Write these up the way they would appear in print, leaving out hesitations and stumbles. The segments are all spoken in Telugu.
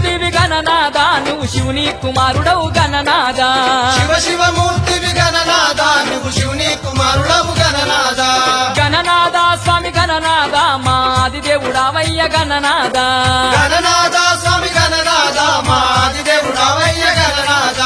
మూర్తివి గణనాద నువ్వు శివుని కుమారుడవు గణనాద శివ శివ మూర్తివి గణనాద నువ్వు శివుని కుమారుడవు గణనాద గణనాద స్వామి గణనాద మా ఆదిదేవుడావయ్య గణనాద గణనాద స్వామి గణనాద మా ఆదిదేవుడావయ్య గణనాద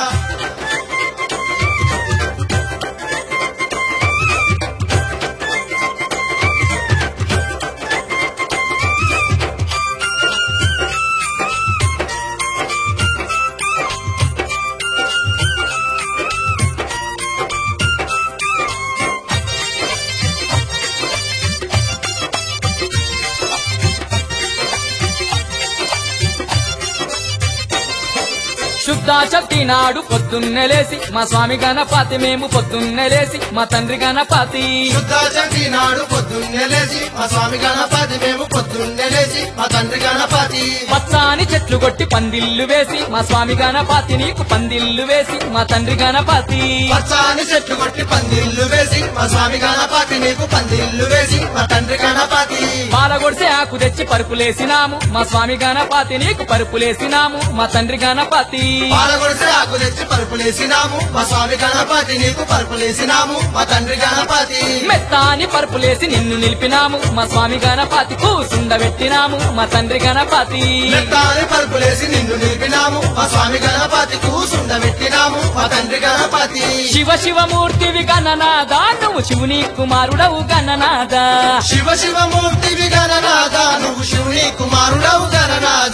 శుద్ధ చట్టి నాడు పొద్దున్నే లేసి మా స్వామి గణపతి మేము పొద్దున్నే లేసి మా తండ్రి గణపతి శుద్ధ చట్టి నాడు పొద్దున్నే లేచి మా స్వామి గణపతి మేము పొద్దున్నే లేచి మా తండ్రి గణపతి పచ్చాని చెట్లు కొట్టి పందిళ్ళు వేసి మా స్వామి గణపతి నీకు పందిళ్ళు వేసి మా తండ్రి గణపతి పచ్చాని చెట్లు కొట్టి పందిళ్ళు వేసి మా స్వామి గణపతి నీకు పందిళ్ళు వేసి మా తండ్రి గణపతి పాలగొడిసే ఆకు తెచ్చి పరుపులేసినాము మా స్వామి గణపతి నీకు పరుపులేసినాము మా తండ్రి గణపతి పాలగొడిసే ఆకు తెచ్చి పరుపులేసినాము మా స్వామి గణపతి నీకు పరుపులేసినాము మా తండ్రి గణపతి మెత్తాని పరుపులేసి నిన్ను నిలిపినాము మా స్వామి గణపతి కూసుండబెట్టినాము మా తండ్రి గణపతి మెత్తాని పరుపులేసి నిన్ను నిలిపినాము మా స్వామి గణపతి కూసుండబెట్టినాము మా తండ్రి గణపతి శివ శివమూర్తివి గణనాద నువ్వు శివుని కుమారుడవు గణనాద శివ శివ మూర్తివి గణనాద నువ్వు శివుని కుమారుడవు గణనాద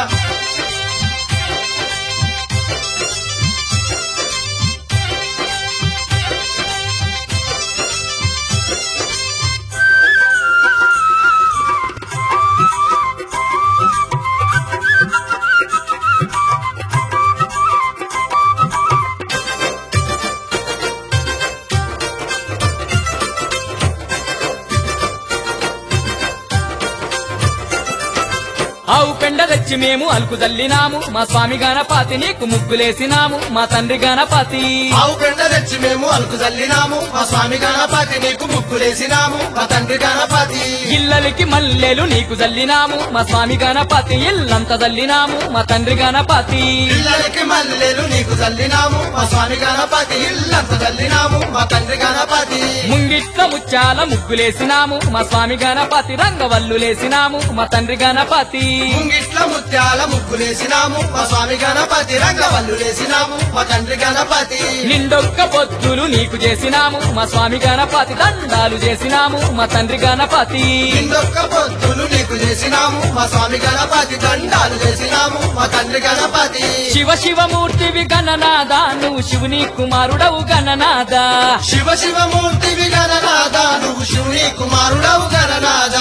ఆవు పెండ తెచ్చి మేము అలుకు జల్లినాము మా స్వామి గణపతి నీకు ముగ్గులేసినాము మా తండ్రి గణపతి ఆవు పెండ తెచ్చి మేము అలుకు జల్లినాము మా స్వామి గణపతి నీకు ముగ్గులేసినాము మా తండ్రి గణపతి ఇల్లలకి మల్లెలు నీకు జల్లినాము మా స్వామి గణపతి ఇల్లంత జల్లినాము మా తండ్రి గణపతి పిల్లలకి మల్లెలు నీకు జల్లినాము మా స్వామి గణపతి ఇల్లంత జల్లినాము మా తండ్రి గణపతి ముంగిట్ల ముత్యాల ముగ్గులేసినాము మా స్వామి గణపతి రంగవల్లులేసినాము మా తండ్రి గణపతి ముంగిట్ల ముత్యాల ముగ్గులేసినాము మా స్వామి గణపతి రంగవల్లులేసినాము మా తండ్రి గణపతి నిండొక్క పొత్తులు నీకు చేసినాము మా స్వామి గణపతి దండాలు చేసినాము మా తండ్రి గణపతి ఇందొక్క పొత్తులు నీకు చేసినాము మా స్వామి గణపతి దండాలు చేసినాము మా తండ్రి గణపతి శివ శివమూర్తివి గణనాద నువ్వు శివుని కుమారుడవు గణనాద శివ శివ మూర్తివి గణనాద నువ్వు శివుని కుమారుడవు గణనాద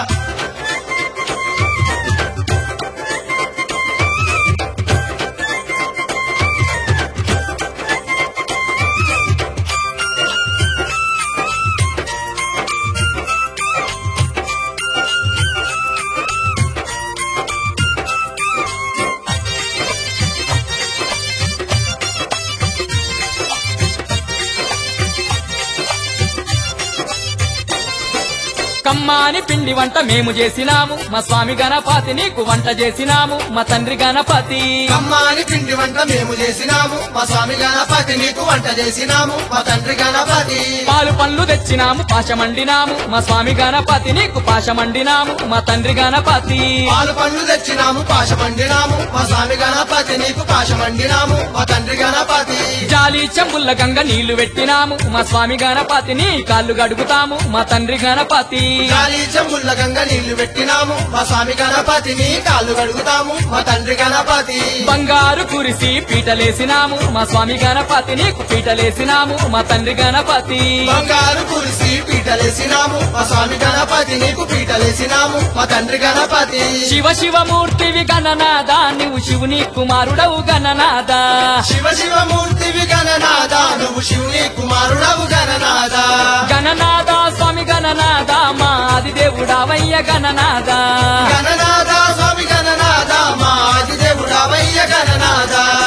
కమ్మాని పిండి వంట మేము చేసినాము మా స్వామి గణపతి నీకు వంట చేసినాము మా తండ్రి గణపతి కమ్మాని పిండి వంట మేము చేసినాము మా స్వామి గణపతి నీకు వంట చేసినాము మా తండ్రి గణపతి పాలు పండ్లు తెచ్చినాము పాశమండినాము మా స్వామి గణపతి నీకు పాశమండినాము మా తండ్రి గణపతి పాలు పండ్లు తెచ్చినాము పాశమండినాము మా స్వామి గణపతి నీకు పాశమండినాము మా తండ్రి గణపతి జాలి చెంబుల్ల గంగ నీళ్లు పెట్టినాము మా స్వామి గణపతి నీ కాళ్ళు గడుగుతాము మా తండ్రి గణపతి గాలి చెంబుల్ల గంగ నీళ్లు పెట్టినాము మా స్వామి గణపతిని కాళ్ళు కడుగుతాము మా తండ్రి గణపతి బంగారు కురిసి పీటలేసినాము మా స్వామి గణపతి నీకు పీటలేసినాము మా తండ్రి గణపతి బంగారు కురిసి పీటలేసినాము మా స్వామి గణపతి నీకు పీటలేసినాము మా తండ్రి గణపతి శివ శివమూర్తివి గణనాద నువ్వు శివుని కుమారుడవు గణనాద శివ శివ మూర్తివి గణనాద నువ్వు శివుని కుమారుడవు గణనాద గణనాద స్వామి గణనాద మా ఆదిదేవుడావయ్య గణనాద గణనాద స్వామి గణనాద మా ఆదిదేవుడావయ్య గణనాద